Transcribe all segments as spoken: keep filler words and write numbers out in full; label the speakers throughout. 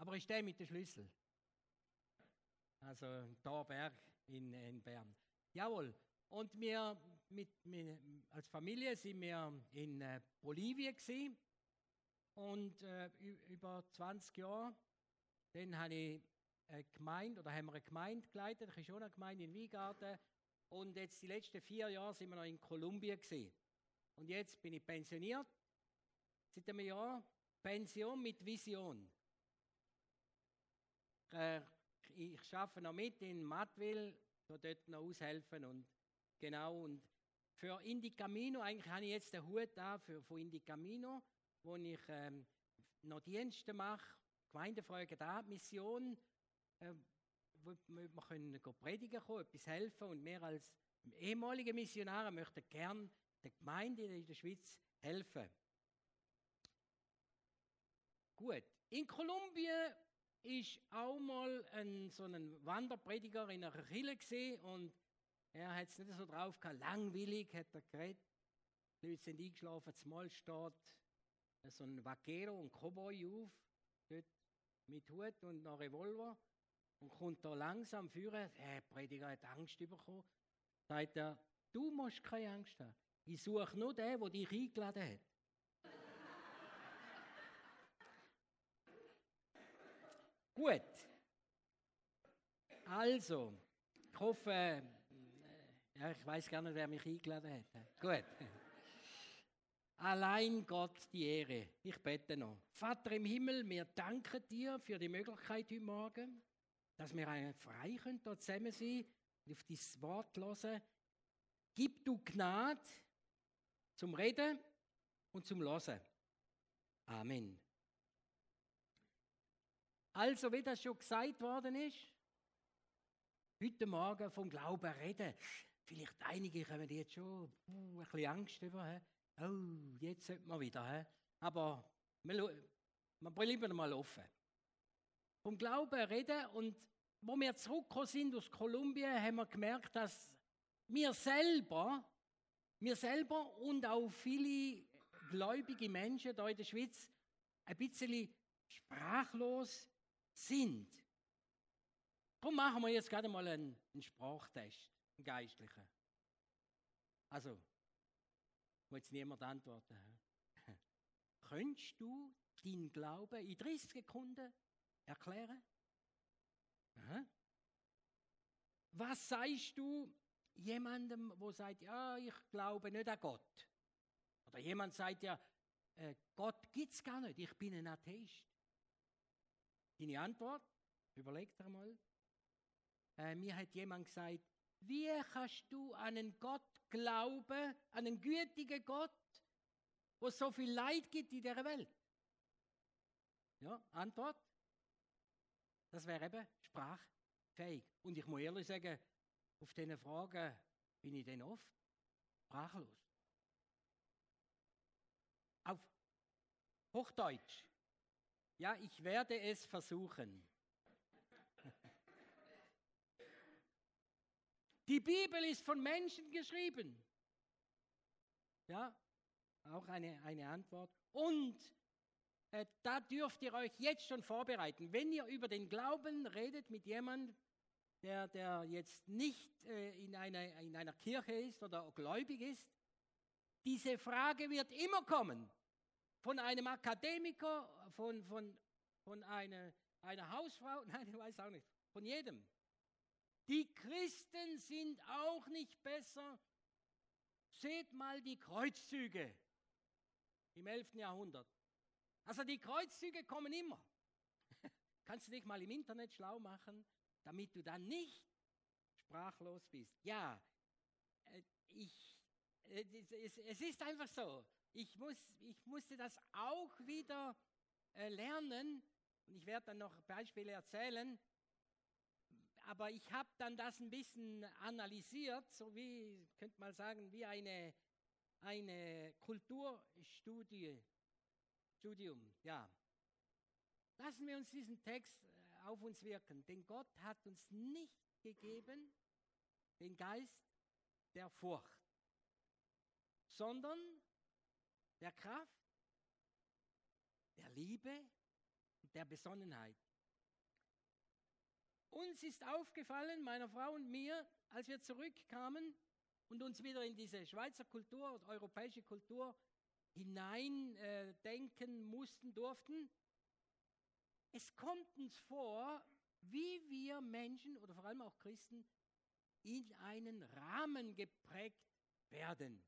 Speaker 1: Aber ich stehe mit dem Schlüssel. Also Thorberg in, in Bern. Jawohl. Und wir mit, mit, als Familie sind wir in äh, Bolivien gewesen. Und äh, über zwanzig Jahre, dann habe ich eine Gemeinde, oder haben wir eine Gemeinde geleitet, ich schon eine Gemeinde in Weingarten. Und jetzt die letzten vier Jahre sind wir noch in Kolumbien gewesen. Und jetzt bin ich pensioniert. Seit einem Jahr Pension mit Vision. Äh, ich arbeite noch mit in Matwil, so dort noch aushelfen und genau. Und für Indicamino, eigentlich habe ich jetzt den Hut da für, für Indicamino, wo ich ähm, noch Dienste mache, Gemeindefragen da, Mission, äh, wo wir können predigen kommen, etwas helfen und wir als ehemalige Missionare möchten gerne der Gemeinde in der Schweiz helfen. Gut, in Kolumbien ist auch mal ein, so ein Wanderprediger in einer Kirche gesehen und er hat es nicht so drauf gehabt, langweilig hat er geredet. Die Leute sind eingeschlafen, zumal steht so ein Vaquero und Cowboy auf, dort mit Hut und einem Revolver und kommt da langsam führen. Der Prediger hat Angst bekommen. Sagt er, du musst keine Angst haben. Ich suche nur den, der dich eingeladen hat. Gut. Also, ich hoffe, äh, ja, ich weiß gar nicht, wer mich eingeladen hat. Gut. Allein Gott die Ehre. Ich bete noch. Vater im Himmel, wir danken dir für die Möglichkeit heute Morgen, dass wir frei können, hier zusammen sein und auf dein Wort hören. Gib du Gnade zum Reden und zum Hören. Amen. Also, wie das schon gesagt worden ist, heute Morgen vom Glauben reden. Vielleicht einige kommen jetzt schon uh, ein bisschen Angst über. Oh, jetzt sollte man wieder. He? Aber wir, wir bleiben mal offen. Vom Glauben reden und wo wir zurückgekommen sind aus Kolumbien, haben wir gemerkt, dass wir selber, wir selber und auch viele gläubige Menschen hier in der Schweiz ein bisschen sprachlos sind. Darum machen wir jetzt gerade mal einen, einen Sprachtest, einen geistlichen. Also, wo jetzt niemand antworten. Könntest du deinen Glauben in dreißig Sekunden erklären? Aha. Was sagst du jemandem, der sagt, ja, ich glaube nicht an Gott? Oder jemand sagt ja, äh, Gott gibt es gar nicht, ich bin ein Atheist. Deine Antwort? Überleg dir mal. Äh, mir hat jemand gesagt, wie kannst du an einen Gott glauben, an einen gütigen Gott, wo es so viel Leid gibt in dieser Welt? Ja, Antwort? Das wäre eben sprachfähig. Und ich muss ehrlich sagen, auf diese Fragen bin ich dann oft sprachlos. Auf Hochdeutsch. Ja, ich werde es versuchen. Die Bibel ist von Menschen geschrieben. Ja, auch eine, eine Antwort. Und äh, da dürft ihr euch jetzt schon vorbereiten. Wenn ihr über den Glauben redet mit jemandem, der, der jetzt nicht äh, in, einer, in einer Kirche ist oder gläubig ist, diese Frage wird immer kommen. Von einem Akademiker, von, von, von einer, einer Hausfrau, nein, ich weiß auch nicht, von jedem. Die Christen sind auch nicht besser. Seht mal die Kreuzzüge im elften Jahrhundert. Also die Kreuzzüge kommen immer. Kannst du dich mal im Internet schlau machen, damit du dann nicht sprachlos bist. Ja, ich, es, es ist einfach so. Ich, muss, ich musste das auch wieder äh, lernen. Und ich werde dann noch Beispiele erzählen. Aber ich habe dann das ein bisschen analysiert, so wie, könnte man sagen, wie eine, eine Kulturstudie, Studium, ja. Lassen wir uns diesen Text auf uns wirken, denn Gott hat uns nicht gegeben den Geist der Furcht, sondern der Kraft, der Liebe und der Besonnenheit. uns ist aufgefallen, meiner Frau und mir, als wir zurückkamen und uns wieder in diese Schweizer Kultur oder europäische Kultur hineindenken äh, denken mussten, durften, es kommt uns vor, wie wir Menschen oder vor allem auch Christen in einen Rahmen geprägt werden.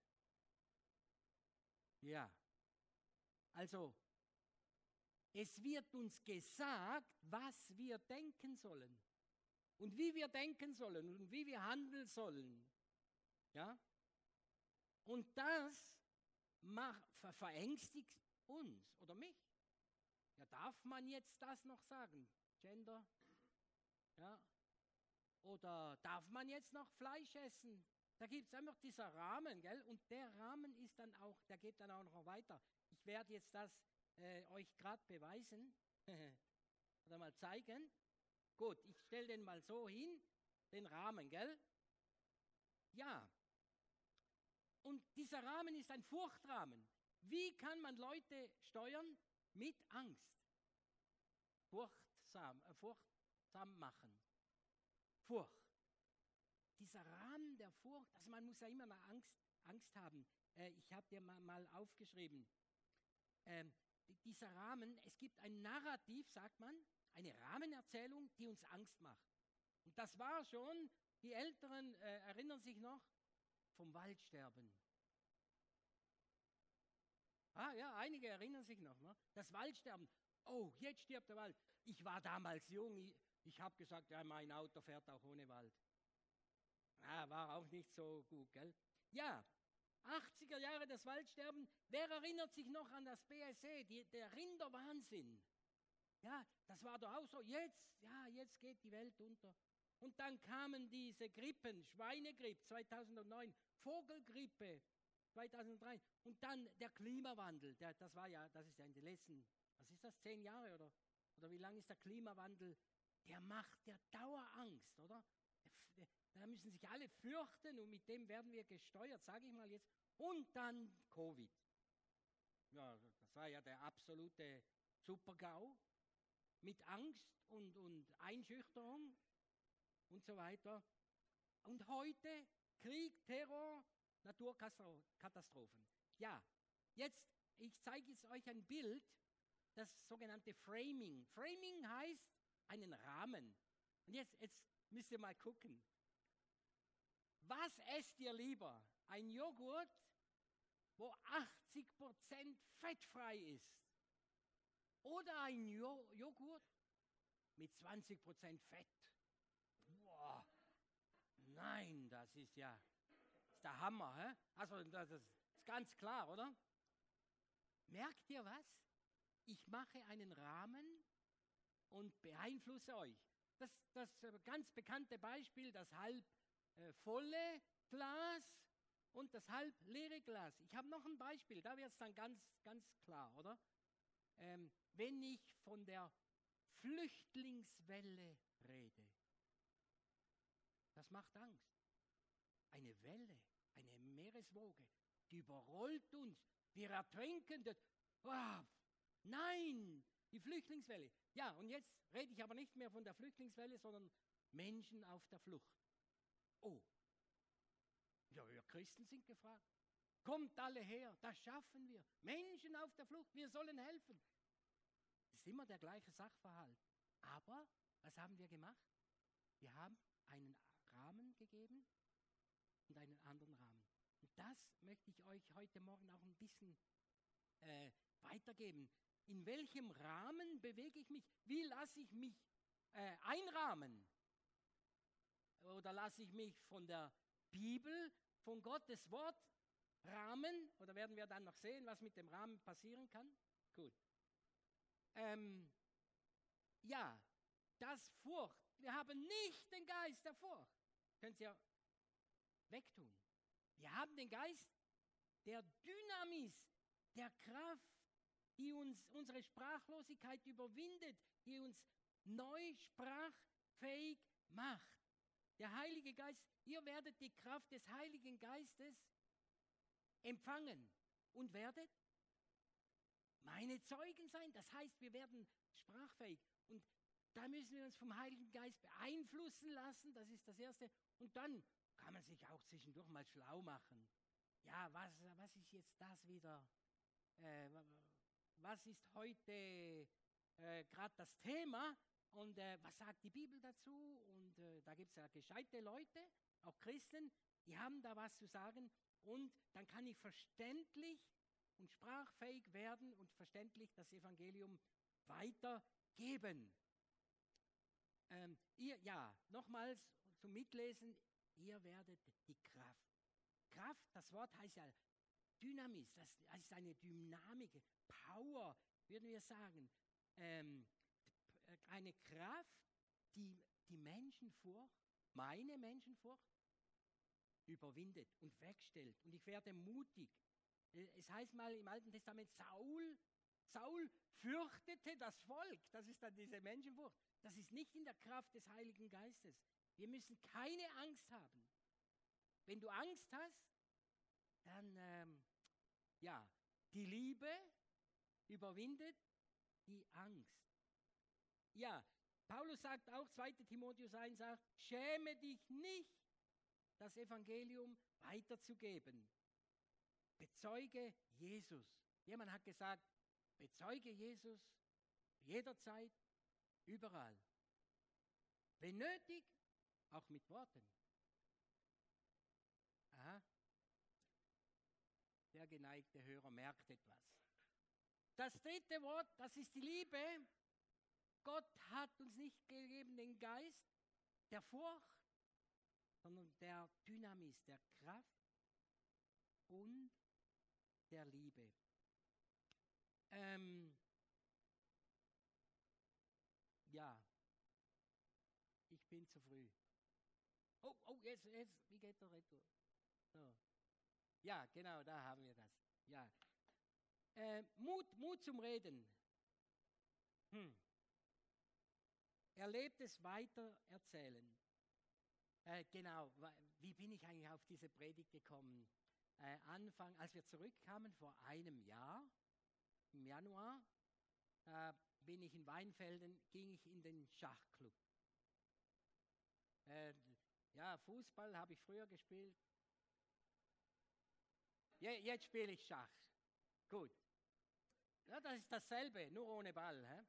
Speaker 1: Ja, also es wird uns gesagt, was wir denken sollen und wie wir denken sollen und wie wir handeln sollen. Ja? Und das macht, ver verängstigt uns oder mich. Ja, darf man jetzt das noch sagen? Gender? Ja? Oder darf man jetzt noch Fleisch essen? Da gibt es einfach dieser Rahmen, gell? Und der Rahmen ist dann auch, der geht dann auch noch weiter. Ich werde jetzt das äh, euch gerade beweisen oder mal zeigen. Gut, ich stelle den mal so hin, den Rahmen, gell? Ja. Und dieser Rahmen ist ein Furchtrahmen. Wie kann man Leute steuern? Mit Angst. Furchtsam, äh, furchtsam machen. Furcht. Dieser Rahmen der Furcht, also man muss ja immer eine Angst, Angst haben. Äh, ich habe dir mal, mal aufgeschrieben. Ähm, dieser Rahmen, es gibt ein Narrativ, sagt man, eine Rahmenerzählung, die uns Angst macht. Und das war schon, die Älteren äh, erinnern sich noch, vom Waldsterben. Ah ja, einige erinnern sich noch, ne? Das Waldsterben. Oh, jetzt stirbt der Wald. Ich war damals jung, ich, ich habe gesagt, ja, mein Auto fährt auch ohne Wald. Ah, war auch nicht so gut, gell? Ja, achtziger Jahre das Waldsterben. Wer erinnert sich noch an das B S E, die, der Rinderwahnsinn? Ja, das war doch auch so. Jetzt, ja, jetzt geht die Welt unter. Und dann kamen diese Grippen, Schweinegrippe zweitausendneun, Vogelgrippe zweitausenddrei und dann der Klimawandel. Der, das war ja, das ist ja in den letzten, was ist das, zehn Jahre oder, oder wie lange ist der Klimawandel? Der macht der Dauerangst, oder? Da müssen sich alle fürchten und mit dem werden wir gesteuert, sage ich mal jetzt. Und dann Covid. Ja, das war ja der absolute Super-GAU mit Angst und, und Einschüchterung und so weiter. Und heute Krieg, Terror, Naturkatastrophen. Ja, jetzt, ich zeige jetzt euch ein Bild, das sogenannte Framing. Framing heißt einen Rahmen. Und jetzt, jetzt müsst ihr mal gucken. Was esst ihr lieber? Ein Joghurt, wo achtzig Prozent fettfrei ist? Oder ein jo- Joghurt mit zwanzig Prozent Fett? Boah, nein, das ist ja ist der Hammer. Hä? Also das ist ganz klar, oder? Merkt ihr was? Ich mache einen Rahmen und beeinflusse euch. Das, das ganz bekannte Beispiel, das halb äh, volle Glas und das halb leere Glas. Ich habe noch ein Beispiel, da wird es dann ganz, ganz klar, oder? Ähm, wenn ich von der Flüchtlingswelle rede, das macht Angst. Eine Welle, eine Meereswoge, die überrollt uns. Wir ertrinken. Das. Oh, nein, die Flüchtlingswelle. Ja, und jetzt rede ich aber nicht mehr von der Flüchtlingswelle, sondern Menschen auf der Flucht. Oh, ja, wir Christen sind gefragt. Kommt alle her, das schaffen wir. Menschen auf der Flucht, wir sollen helfen. Das ist immer der gleiche Sachverhalt. Aber was haben wir gemacht? Wir haben einen Rahmen gegeben und einen anderen Rahmen. Und das möchte ich euch heute Morgen auch ein bisschen äh, weitergeben. In welchem Rahmen bewege ich mich? Wie lasse ich mich äh, einrahmen? Oder lasse ich mich von der Bibel, von Gottes Wort rahmen? Oder werden wir dann noch sehen, was mit dem Rahmen passieren kann? Gut. Ähm, ja, das Furcht. Wir haben nicht den Geist der Furcht. Könnt ihr wegtun. Wir haben den Geist der Dynamis, der Kraft, die uns unsere Sprachlosigkeit überwindet, die uns neu sprachfähig macht. Der Heilige Geist, ihr werdet die Kraft des Heiligen Geistes empfangen und werdet meine Zeugen sein. Das heißt, wir werden sprachfähig. Und Da müssen wir uns vom Heiligen Geist beeinflussen lassen, das ist das Erste. Und dann kann man sich auch zwischendurch mal schlau machen. Ja, was, was ist jetzt das wieder? Äh, was ist heute äh, gerade das Thema? Und äh, was sagt die Bibel dazu? Und äh, da gibt es ja gescheite Leute, auch Christen, die haben da was zu sagen. Und dann kann ich verständlich und sprachfähig werden und verständlich das Evangelium weitergeben. Ähm, ihr, ja, nochmals zum Mitlesen, ihr werdet die Kraft. Kraft, das Wort heißt ja Dynamis, das ist eine Dynamik, Power, würden wir sagen. Ähm, eine Kraft, die die Menschenfurcht, meine Menschenfurcht, überwindet und wegstellt. Und ich werde mutig. Es heißt mal im Alten Testament, Saul, Saul fürchtete das Volk. Das ist dann diese Menschenfurcht. Das ist nicht in der Kraft des Heiligen Geistes. Wir müssen keine Angst haben. Wenn du Angst hast, dann, ähm, ja, die Liebe überwindet die Angst. Ja, Paulus sagt auch, zweiter Timotheus eins sagt, schäme dich nicht, das Evangelium weiterzugeben. Bezeuge Jesus. Jemand hat gesagt, bezeuge Jesus jederzeit, überall. Wenn nötig, auch mit Worten. Aha. Der geneigte Hörer merkt etwas. Das dritte Wort, das ist die Liebe. Gott hat uns nicht gegeben den Geist der Furcht, sondern der Dynamis, der Kraft und der Liebe. Ähm, ja, ich bin zu früh. Oh, oh, jetzt, jetzt, wie geht der Retour? So. Ja, genau, da haben wir das. Ja. Äh, Mut, Mut zum Reden. Hm. Erlebtes weiter erzählen. Äh, genau, wie bin ich eigentlich auf diese Predigt gekommen? Äh, Anfang, als wir zurückkamen vor einem Jahr, im Januar, äh, bin ich in Weinfelden, ging ich in den Schachclub. Äh, ja, Fußball habe ich früher gespielt. Je, jetzt spiele ich Schach. Gut. Ja, das ist dasselbe, nur ohne Ball. Hä?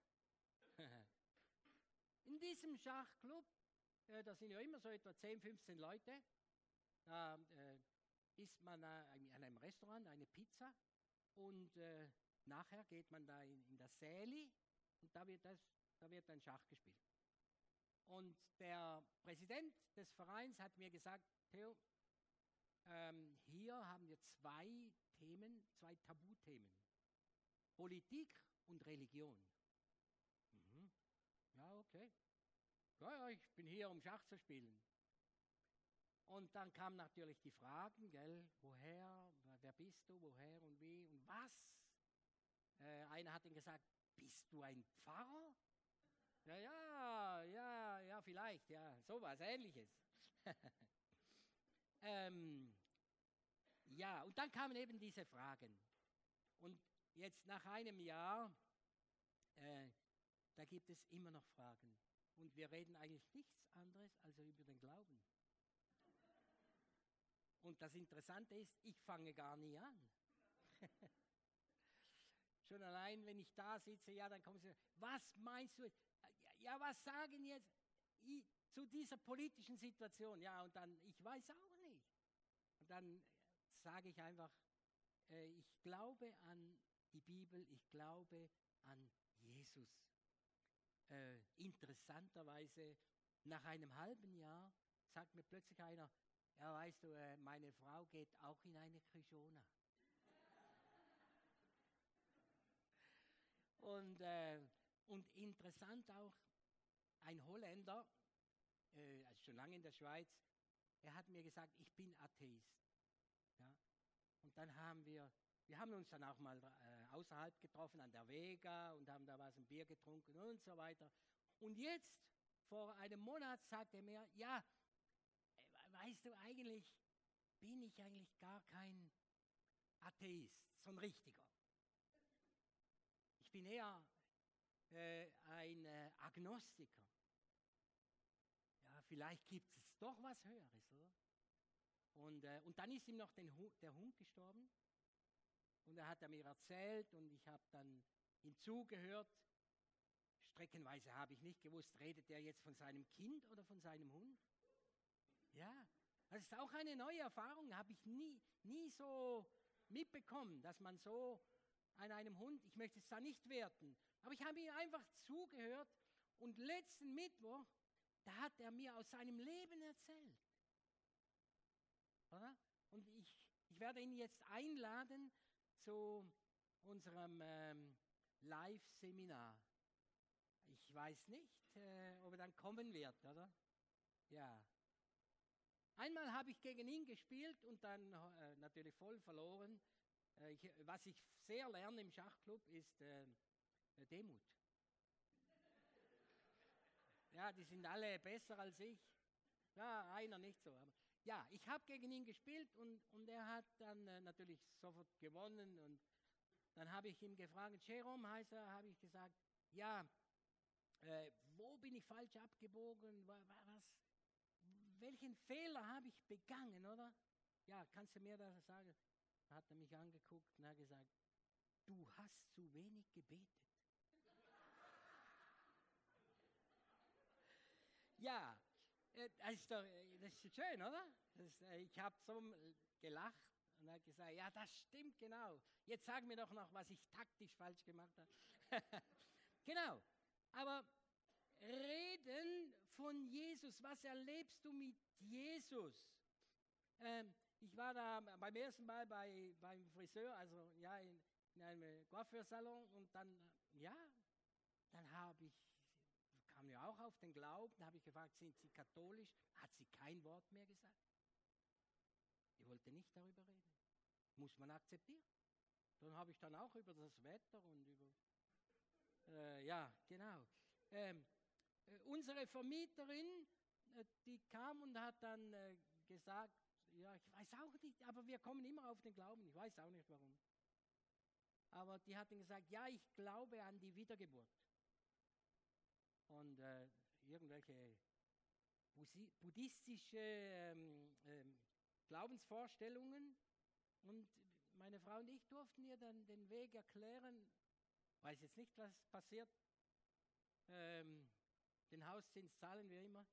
Speaker 1: In diesem Schachclub, äh, da sind ja immer so etwa zehn, fünfzehn Leute, da äh, isst man äh, an einem Restaurant eine Pizza und äh, nachher geht man da in, in das Säli und da wird, das, da wird dann Schach gespielt. Und der Präsident des Vereins hat mir gesagt, Theo, ähm, hier haben wir zwei Themen, zwei Tabuthemen. Politik und Religion. Mhm. Ja, okay. Ja, ja, ich bin hier, um Schach zu spielen. Und dann kamen natürlich die Fragen, gell, woher, wer bist du, woher und wie und was? Äh, einer hat ihm gesagt, bist du ein Pfarrer? Ja, ja, ja, ja, vielleicht, ja, sowas Ähnliches. ähm, ja, und dann kamen eben diese Fragen. Und jetzt nach einem Jahr, äh, da gibt es immer noch Fragen. Und wir reden eigentlich nichts anderes als über den Glauben. Und das Interessante ist, ich fange gar nie an. Schon allein, wenn ich da sitze, ja, dann kommen sie, was meinst du? Ja, was sagen jetzt ich, zu dieser politischen Situation? Ja, und dann, ich weiß auch nicht. Und dann sage ich einfach, äh, ich glaube an die Bibel, ich glaube an Jesus. Äh, interessanterweise, nach einem halben Jahr sagt mir plötzlich einer, ja, weißt du, äh, meine Frau geht auch in eine Krishona. und, äh, und interessant auch, ein Holländer, äh, also schon lange in der Schweiz, er hat mir gesagt, ich bin Atheist. Ja? Und dann haben wir, wir haben uns dann auch mal äh, außerhalb getroffen, an der Vega und haben da was, ein Bier getrunken und so weiter. Und jetzt, vor einem Monat, sagt er mir, ja, weißt du, eigentlich bin ich eigentlich gar kein Atheist, so ein richtiger. Ich bin eher äh, ein äh, Agnostiker. Ja, vielleicht gibt es doch was Höheres, oder? Und, äh, und dann ist ihm noch den, der Hund gestorben. Und er hat er mir erzählt und ich habe dann ihm zugehört. Streckenweise habe ich nicht gewusst, redet er jetzt von seinem Kind oder von seinem Hund? Ja, das ist auch eine neue Erfahrung, habe ich nie, nie so mitbekommen, dass man so an einem Hund, ich möchte es da nicht werten, aber ich habe ihm einfach zugehört und letzten Mittwoch, da hat er mir aus seinem Leben erzählt. Oder? Und ich, ich werde ihn jetzt einladen zu unserem ähm, Live-Seminar. Ich weiß nicht, äh, ob er dann kommen wird, oder? Ja. Einmal habe ich gegen ihn gespielt und dann äh, natürlich voll verloren. Äh, ich, was ich sehr lerne im Schachclub ist äh, Demut. Ja, die sind alle besser als ich. Ja, einer nicht so. Aber ja, ich habe gegen ihn gespielt und, und er hat dann äh, natürlich sofort gewonnen. Und dann habe ich ihn gefragt, Jerome heißt er, habe ich gesagt, ja, äh, wo bin ich falsch abgebogen? Was, welchen Fehler habe ich begangen, oder? Ja, kannst du mir das sagen? Da hat er mich angeguckt und hat gesagt, du hast zu wenig gebetet. Ja, äh, das ist doch das ist schön, oder? Das, äh, ich habe so gelacht und habe gesagt, ja, das stimmt genau. Jetzt sag mir doch noch, was ich taktisch falsch gemacht habe. Genau, aber reden von Jesus, was erlebst du mit Jesus? Ähm, ich war da beim ersten Mal bei, beim Friseur, also ja, in, in einem Coiffeursalon und dann, ja, dann habe ich, kam ja auch auf den Glauben, habe ich gefragt, sind Sie katholisch? Hat sie kein Wort mehr gesagt. Ich wollte nicht darüber reden. Muss man akzeptieren. Dann habe ich dann auch über das Wetter und über, äh, ja, genau. Ähm, äh, unsere Vermieterin, äh, die kam und hat dann äh, gesagt, ja, ich weiß auch nicht, aber wir kommen immer auf den Glauben, ich weiß auch nicht warum. Aber die hat dann gesagt, ja, ich glaube an die Wiedergeburt. Und äh, irgendwelche buddhistische ähm, ähm, Glaubensvorstellungen. Und meine Frau und ich durften ihr dann den Weg erklären. Weiß jetzt nicht, was passiert. Ähm, den Hauszins zahlen wir immer.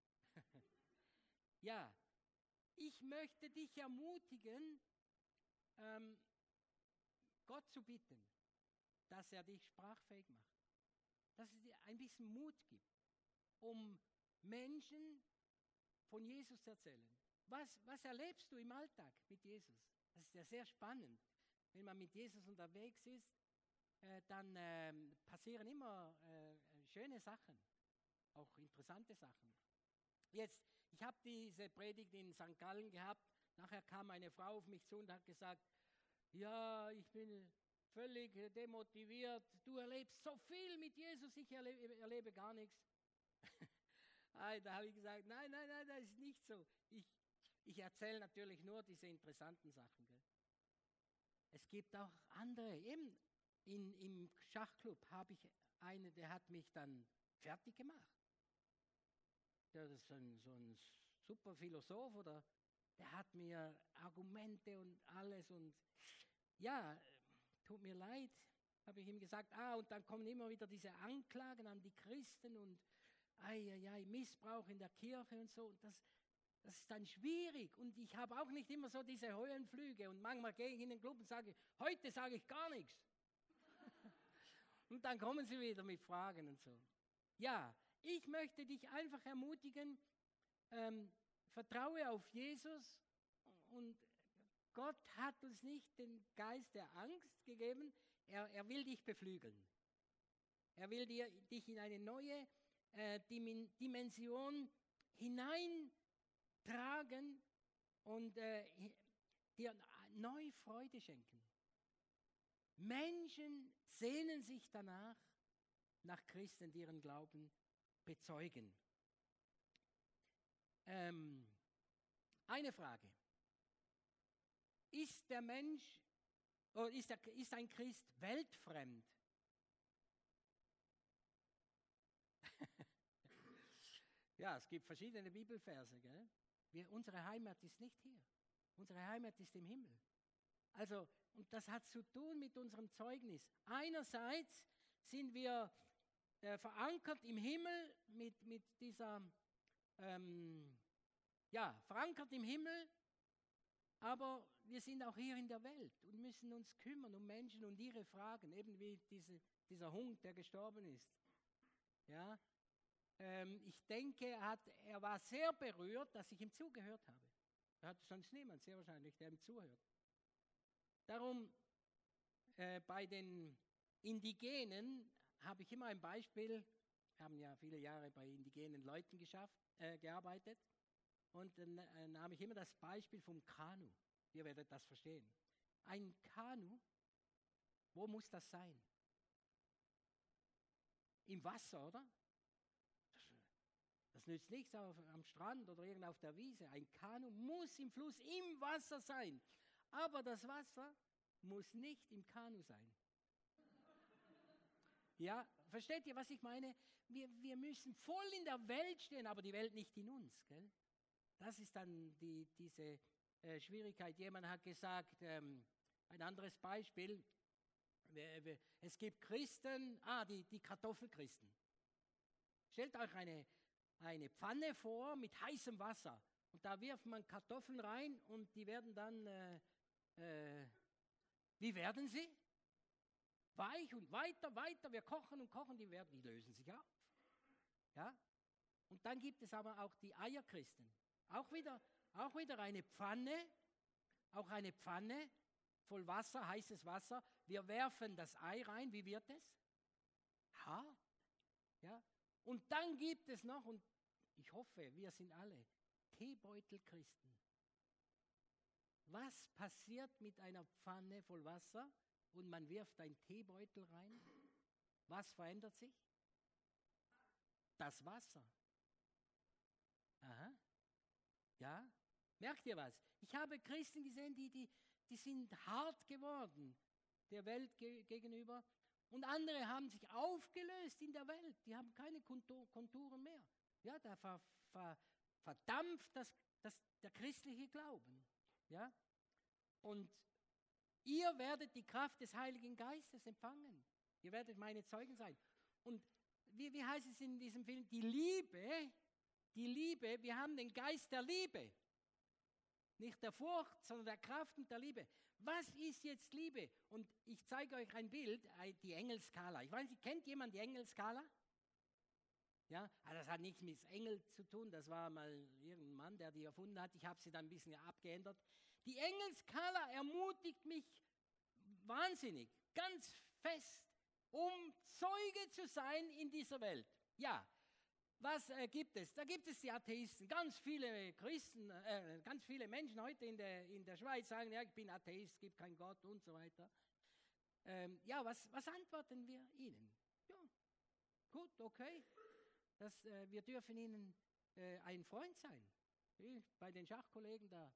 Speaker 1: Ja, ich möchte dich ermutigen, ähm, Gott zu bitten, dass er dich sprachfähig macht. Dass es dir ein bisschen Mut gibt, um Menschen von Jesus zu erzählen. Was, was erlebst du im Alltag mit Jesus? Das ist ja sehr spannend. Wenn man mit Jesus unterwegs ist, äh, dann äh, passieren immer äh, schöne Sachen, auch interessante Sachen. Jetzt, ich habe diese Predigt in Sankt Gallen gehabt. Nachher kam eine Frau auf mich zu und hat gesagt, ja, ich bin völlig demotiviert. Du erlebst so viel mit Jesus, ich erlebe, erlebe gar nichts. Da habe ich gesagt, nein, nein, nein, das ist nicht so. Ich, ich erzähle natürlich nur diese interessanten Sachen. Gell? Es gibt auch andere. Eben in, im Schachclub habe ich einen, der hat mich dann fertig gemacht. Der ist so ein, so ein super Philosoph, oder der hat mir Argumente und alles und ja, tut mir leid, habe ich ihm gesagt. Ah, und dann kommen immer wieder diese Anklagen an die Christen und ei, ei, ei, Missbrauch in der Kirche und so. Und das, das ist dann schwierig. Und ich habe auch nicht immer so diese Heulenflüge. Und manchmal gehe ich in den Club und sage, heute sage ich gar nichts. Und dann kommen sie wieder mit Fragen und so. Ja, ich möchte dich einfach ermutigen, ähm, vertraue auf Jesus und Gott hat uns nicht den Geist der Angst gegeben, er, er will dich beflügeln. Er will dir, dich in eine neue äh, Dimension hineintragen und äh, dir neue Freude schenken. Menschen sehnen sich danach, nach Christen, die ihren Glauben bezeugen. Ähm, eine Frage. Ist der Mensch, oder ist, der, ist ein Christ weltfremd? Ja, es gibt verschiedene Bibelverse. Gell? Wir, unsere Heimat ist nicht hier. Unsere Heimat ist im Himmel. Also, und das hat zu tun mit unserem Zeugnis. Einerseits sind wir äh, verankert im Himmel mit, mit dieser, ähm, ja, verankert im Himmel, aber wir sind auch hier in der Welt und müssen uns kümmern um Menschen und ihre Fragen, eben wie diese, dieser Hund, der gestorben ist. Ja, ähm, ich denke, er, hat, er war sehr berührt, dass ich ihm zugehört habe. Da hat sonst niemand, sehr wahrscheinlich, der ihm zuhört. Darum, äh, bei den Indigenen habe ich immer ein Beispiel. Wir haben ja viele Jahre bei indigenen Leuten geschafft, äh, gearbeitet. Und dann äh, nahm ich immer das Beispiel vom Kanu. Ihr werdet das verstehen. Ein Kanu, wo muss das sein? Im Wasser, oder? Das nützt nichts auf, am Strand oder irgendwo auf der Wiese. Ein Kanu muss im Fluss, im Wasser sein. Aber das Wasser muss nicht im Kanu sein. Ja, versteht ihr, was ich meine? Wir, wir müssen voll in der Welt stehen, aber die Welt nicht in uns. Gell? Das ist dann die, diese äh, Schwierigkeit. Jemand hat gesagt, ähm, ein anderes Beispiel, es gibt Christen, ah, die, die Kartoffelchristen. Stellt euch eine, eine Pfanne vor mit heißem Wasser und da wirft man Kartoffeln rein und die werden dann, äh, äh, wie werden sie? Weich und weiter, weiter, wir kochen und kochen, die, werden, die lösen sich auf. Ja? Und dann gibt es aber auch die Eierchristen. Auch wieder, auch wieder eine Pfanne, auch eine Pfanne voll Wasser, heißes Wasser. Wir werfen das Ei rein, wie wird es? Hart. Ja? Und dann gibt es noch, und ich hoffe, wir sind alle Teebeutelchristen. Was passiert mit einer Pfanne voll Wasser und man wirft einen Teebeutel rein? Was verändert sich? Das Wasser. Aha. Ja, merkt ihr was? Ich habe Christen gesehen, die, die, die sind hart geworden der Welt ge- gegenüber und andere haben sich aufgelöst in der Welt. Die haben keine Kontur- Konturen mehr. Ja, da ver, ver, verdampft das, das, der christliche Glauben. Ja? Und ihr werdet die Kraft des Heiligen Geistes empfangen. Ihr werdet meine Zeugen sein. Und wie, wie heißt es in diesem Film? Die Liebe, die Liebe, wir haben den Geist der Liebe. Nicht der Furcht, sondern der Kraft und der Liebe. Was ist jetzt Liebe? Und ich zeige euch ein Bild, die Engelskala. Ich weiß nicht, kennt jemand die Engelskala? Ja, also das hat nichts mit Engel zu tun, das war mal irgendein Mann, der die erfunden hat. Ich habe sie dann ein bisschen abgeändert. Die Engelskala ermutigt mich wahnsinnig, ganz fest, um Zeuge zu sein in dieser Welt. Ja, was äh, gibt es? Da gibt es die Atheisten. Ganz viele Christen, äh, ganz viele Menschen heute in der, in der Schweiz sagen, ja, ich bin Atheist, es gibt keinen Gott und so weiter. Ähm, ja, was, was antworten wir ihnen? Ja, gut, okay. Das, äh, wir dürfen ihnen äh, ein Freund sein. Wie bei den Schachkollegen da.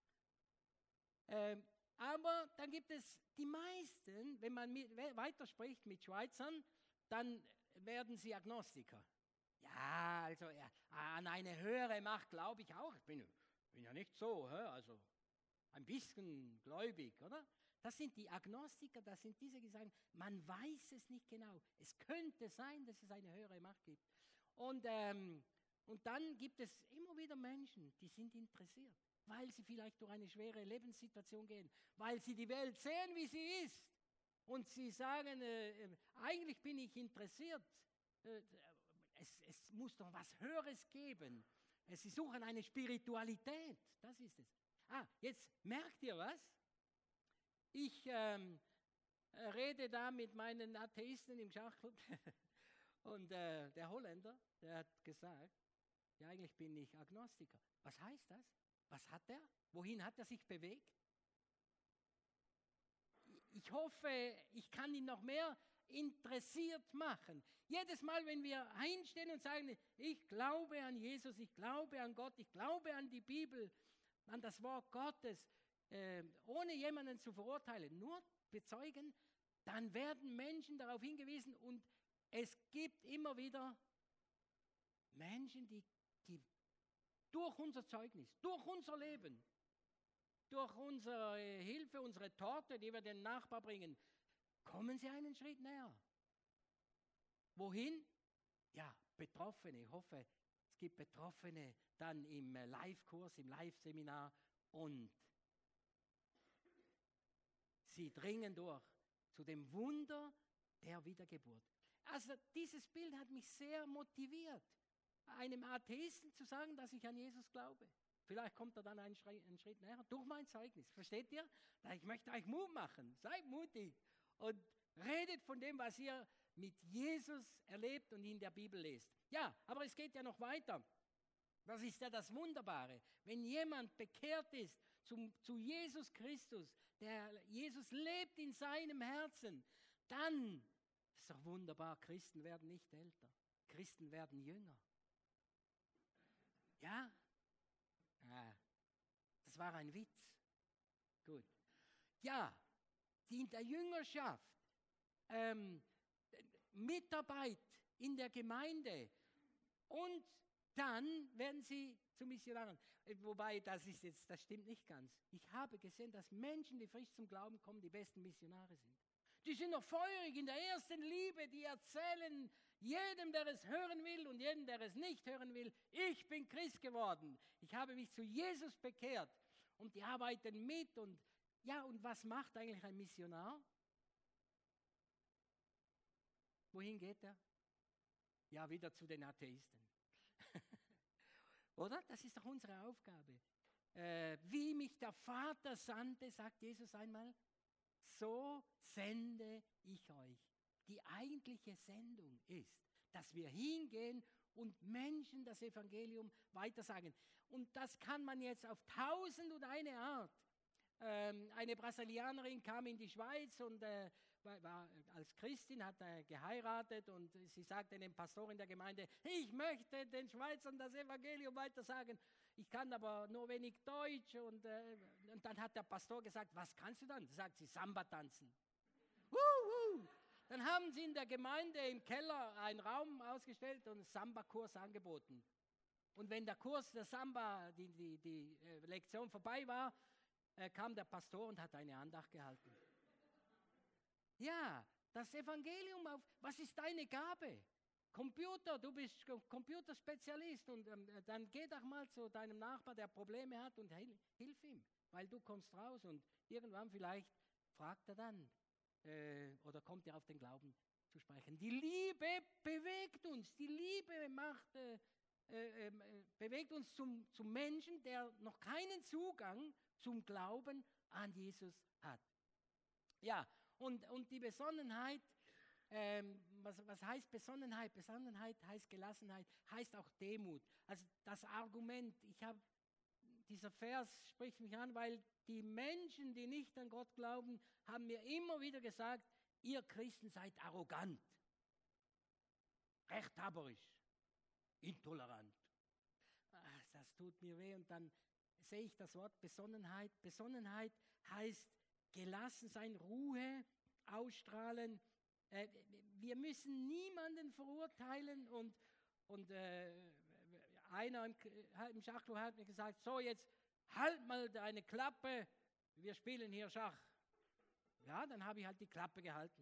Speaker 1: Ähm, aber dann gibt es die meisten, wenn man mit, weiterspricht mit Schweizern, dann werden sie Agnostiker. Ja, also ja, an eine höhere Macht glaube ich auch. Ich bin, bin ja nicht so, hä? Also ein bisschen gläubig, oder? Das sind die Agnostiker, das sind diese, die sagen, man weiß es nicht genau. Es könnte sein, dass es eine höhere Macht gibt. Und, ähm, und dann gibt es immer wieder Menschen, die sind interessiert, weil sie vielleicht durch eine schwere Lebenssituation gehen, weil sie die Welt sehen, wie sie ist. Und sie sagen, äh, eigentlich bin ich interessiert, äh, es, es muss doch was Höheres geben. Sie suchen eine Spiritualität, das ist es. Ah, jetzt merkt ihr was? Ich ähm, rede da mit meinen Atheisten im Schachclub und äh, der Holländer, der hat gesagt, ja, eigentlich bin ich Agnostiker. Was heißt das? Was hat er? Wohin hat er sich bewegt? Ich hoffe, ich kann ihn noch mehr interessiert machen. Jedes Mal, wenn wir einstehen und sagen, ich glaube an Jesus, ich glaube an Gott, ich glaube an die Bibel, an das Wort Gottes, äh, ohne jemanden zu verurteilen, nur bezeugen, dann werden Menschen darauf hingewiesen und es gibt immer wieder Menschen, die gibt. Durch unser Zeugnis, durch unser Leben, durch unsere Hilfe, unsere Torte, die wir dem Nachbar bringen, kommen sie einen Schritt näher. Wohin? Ja, Betroffene. Ich hoffe, es gibt Betroffene dann im Live-Kurs, im Live-Seminar und sie dringen durch zu dem Wunder der Wiedergeburt. Also dieses Bild hat mich sehr motiviert, einem Atheisten zu sagen, dass ich an Jesus glaube. Vielleicht kommt er dann einen Schritt, einen Schritt näher durch mein Zeugnis. Versteht ihr? Ich möchte euch Mut machen. Seid mutig und redet von dem, was ihr mit Jesus erlebt und in der Bibel lest. Ja, aber es geht ja noch weiter. Das ist ja das Wunderbare. Wenn jemand bekehrt ist zum, zu Jesus Christus, der Jesus lebt in seinem Herzen, dann ist doch wunderbar. Christen werden nicht älter. Christen werden jünger. Ja? Ah, das war ein Witz. Gut. Ja, die in der Jüngerschaft, ähm, Mitarbeit in der Gemeinde und dann werden sie zu Missionaren. Wobei, das ist jetzt, das stimmt nicht ganz. Ich habe gesehen, dass Menschen, die frisch zum Glauben kommen, die besten Missionare sind. Die sind noch feurig in der ersten Liebe, die erzählen jedem, der es hören will und jedem, der es nicht hören will, ich bin Christ geworden. Ich habe mich zu Jesus bekehrt und die arbeiten mit. Und ja, und was macht eigentlich ein Missionar? Wohin geht er? Ja, wieder zu den Atheisten. Oder? Das ist doch unsere Aufgabe. Äh, wie mich der Vater sandte, sagt Jesus einmal, so sende ich euch. Die eigentliche Sendung ist, dass wir hingehen und Menschen das Evangelium weitersagen. Und das kann man jetzt auf tausend und eine Art. Ähm, eine Brasilianerin kam in die Schweiz und äh, war, war als Christin, hat äh, geheiratet und sie sagte dem Pastor in der Gemeinde, ich möchte den Schweizern das Evangelium weitersagen. Ich kann aber nur wenig Deutsch. Und, äh, und dann hat der Pastor gesagt, was kannst du dann? Sagt sie, Samba tanzen. Wuhu! Dann haben sie in der Gemeinde im Keller einen Raum ausgestellt und einen Samba-Kurs angeboten. Und wenn der Kurs der Samba, die, die, die äh, Lektion vorbei war, äh, kam der Pastor und hat eine Andacht gehalten. Ja, das Evangelium, auf, was ist deine Gabe? Computer, du bist Computerspezialist und ähm, dann geh doch mal zu deinem Nachbar, der Probleme hat und hilf, hilf ihm, weil du kommst raus und irgendwann vielleicht fragt er dann äh, oder kommt er auf den Glauben zu sprechen. Die Liebe bewegt uns, die Liebe macht, äh, äh, äh, bewegt uns zum, zum Menschen, der noch keinen Zugang zum Glauben an Jesus hat. Ja, und, und die Besonnenheit, Ähm, was, was heißt Besonnenheit? Besonnenheit heißt Gelassenheit, heißt auch Demut. Also das Argument, ich habe, dieser Vers spricht mich an, weil die Menschen, die nicht an Gott glauben, haben mir immer wieder gesagt, ihr Christen seid arrogant, rechthaberisch, intolerant. Ach, das tut mir weh und dann sehe ich das Wort Besonnenheit. Besonnenheit heißt gelassen sein, Ruhe ausstrahlen. Äh, wir müssen niemanden verurteilen und, und äh, einer im, im Schachclub hat mir gesagt, so jetzt halt mal deine Klappe, wir spielen hier Schach. Ja, dann habe ich halt die Klappe gehalten.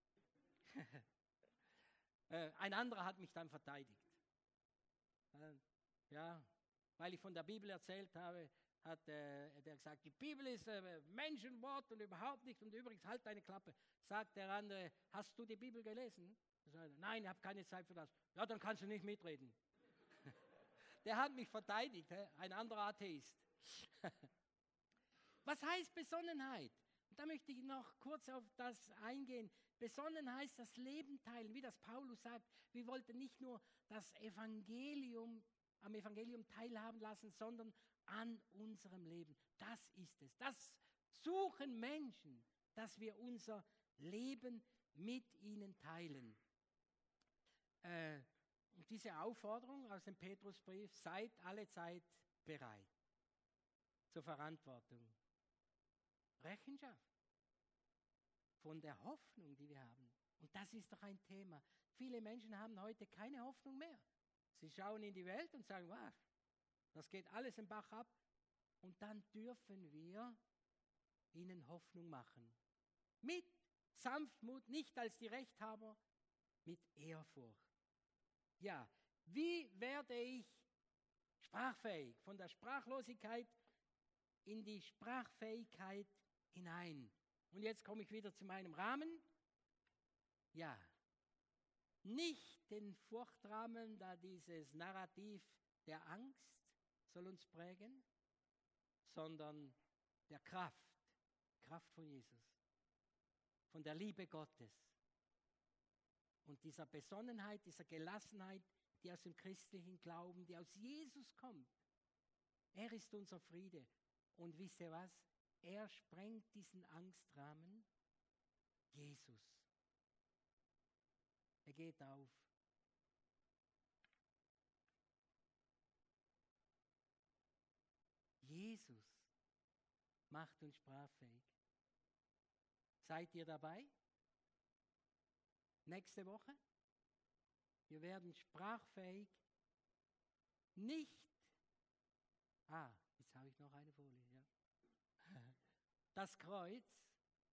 Speaker 1: äh, ein anderer hat mich dann verteidigt. Äh, ja, weil ich von der Bibel erzählt habe, hat äh, der gesagt, die Bibel ist äh, Menschenwort und überhaupt nicht. Und übrigens, halt deine Klappe. Sagt der andere, hast du die Bibel gelesen? Sagt, nein, ich habe keine Zeit für das. Ja, dann kannst du nicht mitreden. Der hat mich verteidigt, hä? Ein anderer Atheist. Was heißt Besonnenheit? Und da möchte ich noch kurz auf das eingehen. Besonnen heißt das Leben teilen, wie das Paulus sagt. Wir wollten nicht nur das Evangelium, am Evangelium teilhaben lassen, sondern an unserem Leben. Das ist es. Das suchen Menschen, dass wir unser Leben mit ihnen teilen. Äh, und diese Aufforderung aus dem Petrusbrief, seid alle Zeit bereit zur Verantwortung. Rechenschaft von der Hoffnung, die wir haben. Und das ist doch ein Thema. Viele Menschen haben heute keine Hoffnung mehr. Sie schauen in die Welt und sagen, wow, das geht alles im Bach ab. Und dann dürfen wir ihnen Hoffnung machen. Mit Sanftmut, nicht als die Rechthaber, mit Ehrfurcht. Ja, wie werde ich sprachfähig? Von der Sprachlosigkeit in die Sprachfähigkeit hinein. Und jetzt komme ich wieder zu meinem Rahmen. Ja, nicht den Furchtrahmen, da dieses Narrativ der Angst soll uns prägen, sondern der Kraft, Kraft von Jesus, von der Liebe Gottes und dieser Besonnenheit, dieser Gelassenheit, die aus dem christlichen Glauben, die aus Jesus kommt. Er ist unser Friede. Und wisst ihr was? Er sprengt diesen Angstrahmen. Jesus. Er geht auf. Jesus macht uns sprachfähig. Seid ihr dabei? Nächste Woche? Wir werden sprachfähig. Nicht. Ah, jetzt habe ich noch eine Folie. Ja. Das Kreuz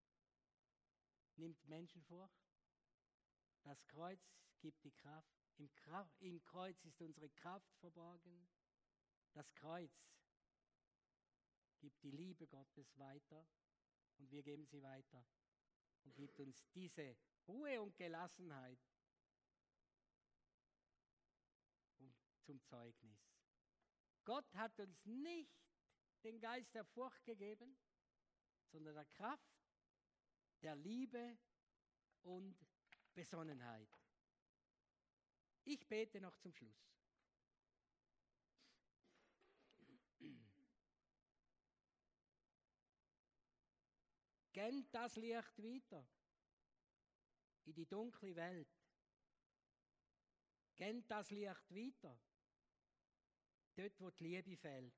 Speaker 1: nimmt Menschenfurcht. Das Kreuz gibt die Kraft. Im, Kraft. Im Kreuz ist unsere Kraft verborgen. Das Kreuz gibt die Liebe Gottes weiter und wir geben sie weiter und gibt uns diese Ruhe und Gelassenheit zum Zeugnis. Gott hat uns nicht den Geist der Furcht gegeben, sondern der Kraft, der Liebe und Besonnenheit. Ich bete noch zum Schluss. Gebt das Licht weiter in die dunkle Welt. Gebt das Licht weiter, dort wo die Liebe fehlt.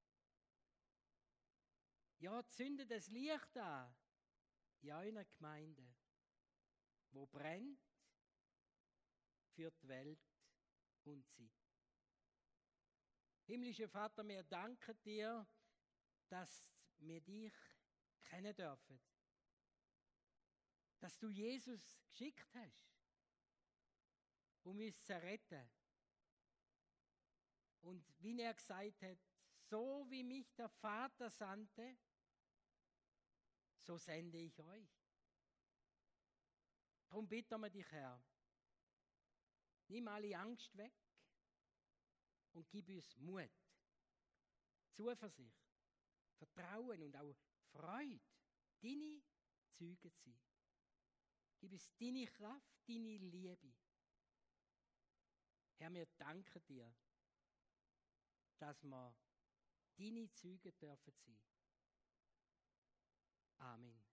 Speaker 1: Ja, zündet das Licht an in einer Gemeinde, wo brennt für die Welt und Zeit. Himmlischer Vater, wir danken dir, dass wir dich kennen dürfen. Dass du Jesus geschickt hast, um uns zu retten. Und wie er gesagt hat, so wie mich der Vater sandte, so sende ich euch. Darum bitten wir dich, Herr, nimm alle Angst weg und gib uns Mut, Zuversicht, Vertrauen und auch Freude, deine Zeugen zu sein. Gib uns deine Kraft, deine Liebe. Herr, wir danken dir, dass wir deine Zeugen dürfen sein. Amen.